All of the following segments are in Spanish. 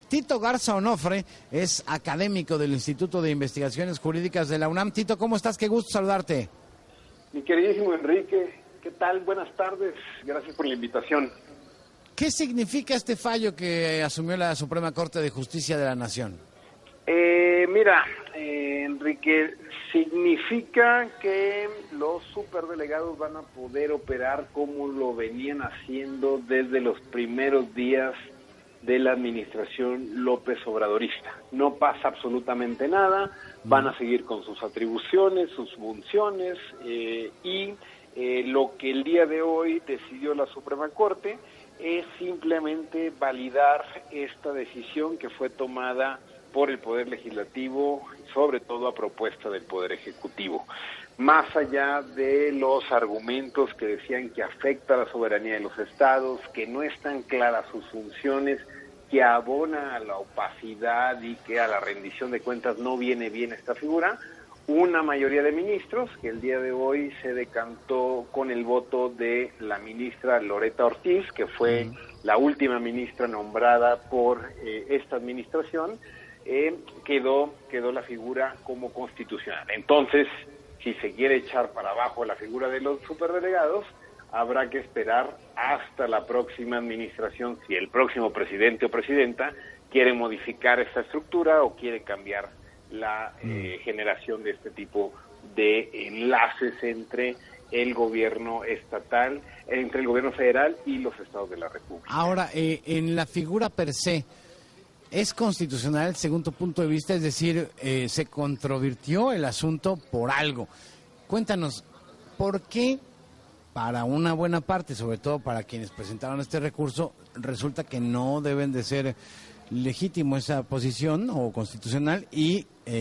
Tito Garza Onofre es académico del Instituto de Investigaciones Jurídicas de la UNAM. Tito, ¿cómo estás? Qué gusto saludarte. Mi queridísimo Enrique, ¿qué tal? Buenas tardes, gracias por la invitación. ¿Qué significa este fallo que asumió la Suprema Corte de Justicia de la Nación? Enrique, significa que los superdelegados van a poder operar como lo venían haciendo desde los primeros días de la administración López Obradorista. No pasa absolutamente nada, van a seguir con sus atribuciones, sus funciones, y lo que el día de hoy decidió la Suprema Corte es simplemente validar esta decisión que fue tomada por el Poder Legislativo, sobre todo a propuesta del Poder Ejecutivo. Más allá de los argumentos que decían que afecta a la soberanía de los estados, que no están claras sus funciones, que abona a la opacidad y que a la rendición de cuentas no viene bien esta figura, una mayoría de ministros, que el día de hoy se decantó con el voto de la ministra Loretta Ortiz, que fue la última ministra nombrada por esta administración, quedó la figura como constitucional. Entonces, si se quiere echar para abajo la figura de los superdelegados, habrá que esperar hasta la próxima administración, si el próximo presidente o presidenta quiere modificar esta estructura o quiere cambiar la generación de este tipo de enlaces entre el gobierno estatal, entre el gobierno federal y los estados de la República. Ahora, en la figura per se, ¿es constitucional según tu punto de vista? Es decir, se controvirtió el asunto por algo. Cuéntanos, ¿por qué para una buena parte, sobre todo para quienes presentaron este recurso, resulta que no deben de ser legítimo esa posición o constitucional, y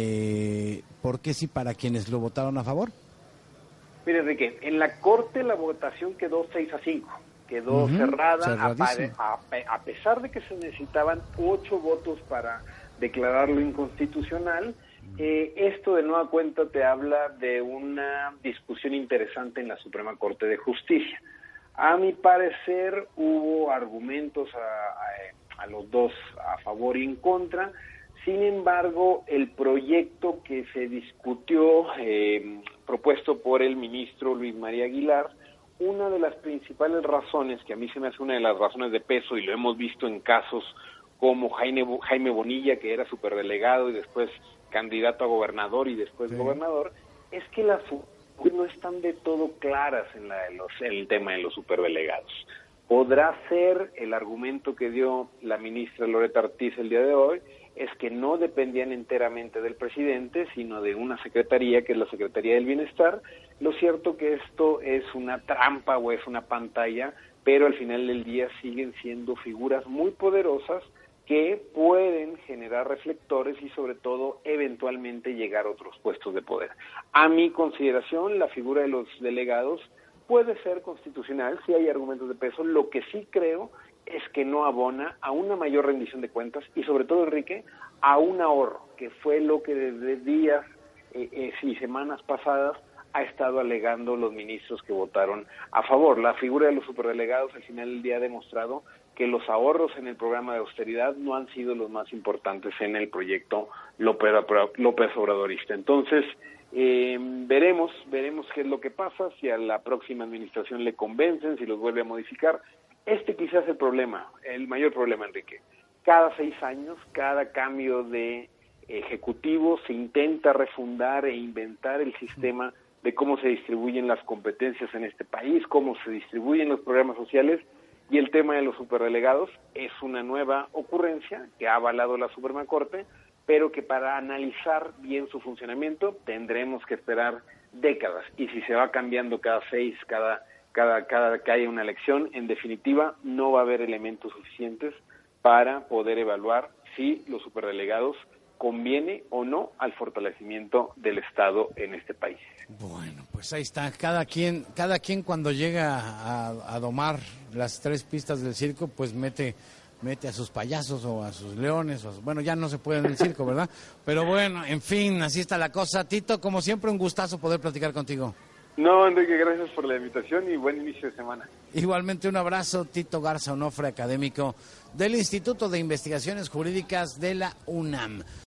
por qué sí para quienes lo votaron a favor? Mire, Enrique, en la Corte la votación quedó 6-5, quedó cerrada, a pesar de que se necesitaban 8 votos para declararlo inconstitucional. Esto de nueva cuenta te habla de una discusión interesante en la Suprema Corte de Justicia. A mi parecer hubo argumentos a los dos, a favor y en contra. Sin embargo, el proyecto que se discutió, propuesto por el ministro Luis María Aguilar, una de las principales razones, que a mí se me hace una de las razones de peso, y lo hemos visto en casos como Jaime Bonilla, que era superdelegado y después candidato a gobernador y después gobernador, es que las no están de todo claras en el tema de los superdelegados. Podrá ser el argumento que dio la ministra Loretta Ortiz el día de hoy, es que no dependían enteramente del presidente, sino de una secretaría, que es la Secretaría del Bienestar. Lo cierto que esto es una trampa o es una pantalla, pero al final del día siguen siendo figuras muy poderosas que pueden generar reflectores y sobre todo eventualmente llegar a otros puestos de poder. A mi consideración, la figura de los delegados puede ser constitucional, si hay argumentos de peso. Lo que sí creo es que no abona a una mayor rendición de cuentas y sobre todo, Enrique, a un ahorro, que fue lo que desde días y semanas pasadas ha estado alegando los ministros que votaron a favor. La figura de los superdelegados al final del día ha demostrado que los ahorros en el programa de austeridad no han sido los más importantes en el proyecto López Obradorista. Entonces, veremos qué es lo que pasa, si a la próxima administración le convencen, si los vuelve a modificar. Quizás es el problema, el mayor problema, Enrique. Cada 6 años, cada cambio de ejecutivo, se intenta refundar e inventar el sistema de cómo se distribuyen las competencias en este país, cómo se distribuyen los programas sociales, y el tema de los superdelegados es una nueva ocurrencia que ha avalado la Suprema Corte, pero que para analizar bien su funcionamiento tendremos que esperar décadas, y si se va cambiando cada 6, cada que haya una elección, en definitiva no va a haber elementos suficientes para poder evaluar si los superdelegados conviene o no al fortalecimiento del Estado en este país. Bueno, pues ahí está, cada quien cuando llega a domar las 3 pistas del circo, pues mete a sus payasos o a sus leones, bueno, ya no se puede en el circo, ¿verdad? Pero bueno, en fin, así está la cosa. Tito, como siempre, un gustazo poder platicar contigo. No, Enrique, gracias por la invitación y buen inicio de semana. Igualmente un abrazo, Tito Garza Onofre, académico del Instituto de Investigaciones Jurídicas de la UNAM.